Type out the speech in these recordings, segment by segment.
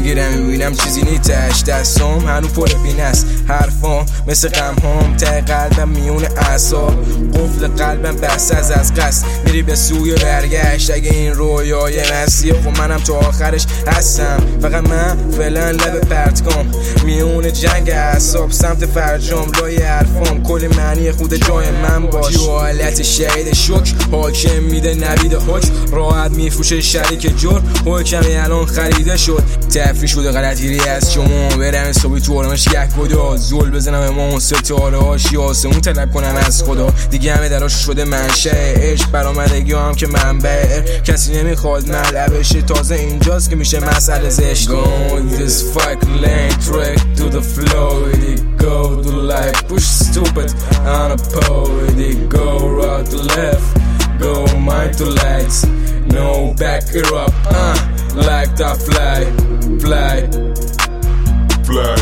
میگیرم میبینم چیزی نیتش، دستم هنو پر پینه است، حرفام مثل غمهام ته قلبم میون اعصاب، قفل قلبم بسته از قصد میری به سوی برگشت. اگه این رویای مسیح خب منم تو آخرش هستم، فقط من فعلا لب پرتگام میون جنگ اعصاب سمت فرجام لای حرفام، کل معنی خود جای من باش. جو حالت شهید شک حاکم میده نوید حکم، راحت میفروشه شریک جور حکمی الان خریده شد. تفریش بوده غلطگیری از شما برم صبحی تو آرامش یک کدا زول بزنم امام و ستاره هاش یا آسمون طلب کنم از خدا. دیگه همه دراش شده منشه عشق برآمدگی هم که منبع کسی نمیخواد ملعبش، تازه اینجاست که میشه مسئله زشت. Go this fucking lane track to the flow, it go to the light push stupid on a pole, it go right to left go mind to lights no back it up like that fly fly fly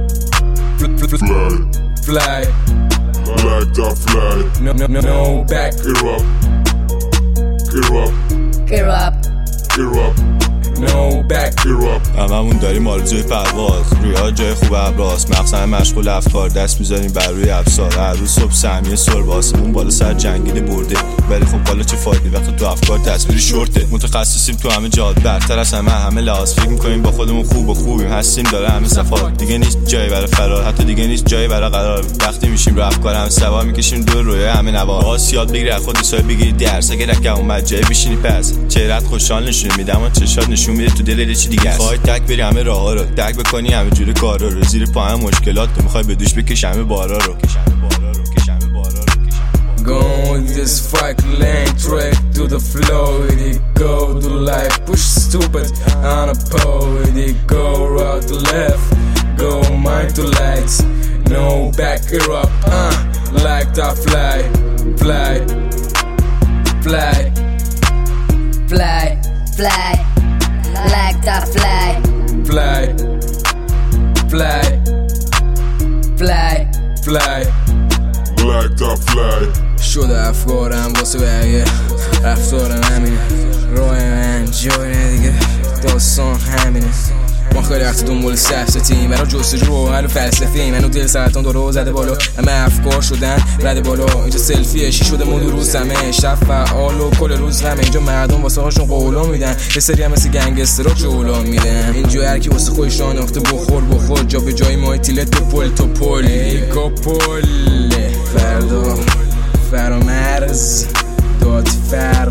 fly like that fly no back get up get up Get up get up no back هممون داریم آرزوی پرواز، رویا جای خوب ابراز، مغزم مشغول افکار، دست میذاریم بر روی افسار، هر روز صبح سهمیه سر با آسمون بالا سر جنگیده برده، ولی خب بالا چه فایده وقتی تو افکار تصویری شورته. متخصصیم تو همه جهات، برتر از همه لحاظ، فکر میکنیم با خودمون خوبیم هستیم داره همه صفات، دیگه نیست جایی برای فرار، حتی دیگه نیست جایی برای قرار. وقتی میشیم رو افکار همه سوار میکشیم دور رویای همه نوار. واسه یاد بگیری از خود سایه بگیری درس، اگه رکم اومد جایی بشینی پس چهرهت خوشحال نشون میدم و چشات نشون میده تو دل چی دیگه است. خواهی تک بری همه راه ها رو تک بکنی همه جوری کارا رو، زیر پا هم مشکلات رو میخوای به دوش بکشی همه بارا رو. Go this fucking lane track to the flow, it go to the light push stupid on a pole, it go right to left go mind to lights no back it up like that fly fly fly Fly Fly Like that fly fly fly fly fly like that fly شده افکارم واسه بقیه رفتارم همینه، راه من جای دیگه داستان همینه. ما خیلی وقت دنبال سفستیم برای جستجو و حل و فلسفه، منو دل سرطان داره زده بالا، همه افکار شدن رده بالا. اینجا سلفیه چی شده مود روز همه شب فعال و کل روز همه، اینجا مردم واسه هاشون قولا میدن، یه سری هم مثل گنگسترها جولا میدن. اینجا هر کی واسه خودش ناخته بخور جا به جای مای تیلت تو پل تو پل کاپل فردا فرامرز داد فر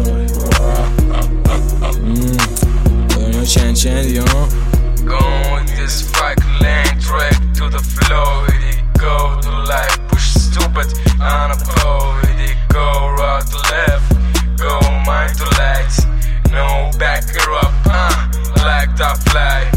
دنیا چند یا Go this fucking lane track to the flow, it go to life push stupid on a pole, it go right to left go mind to lights no back it up like that fly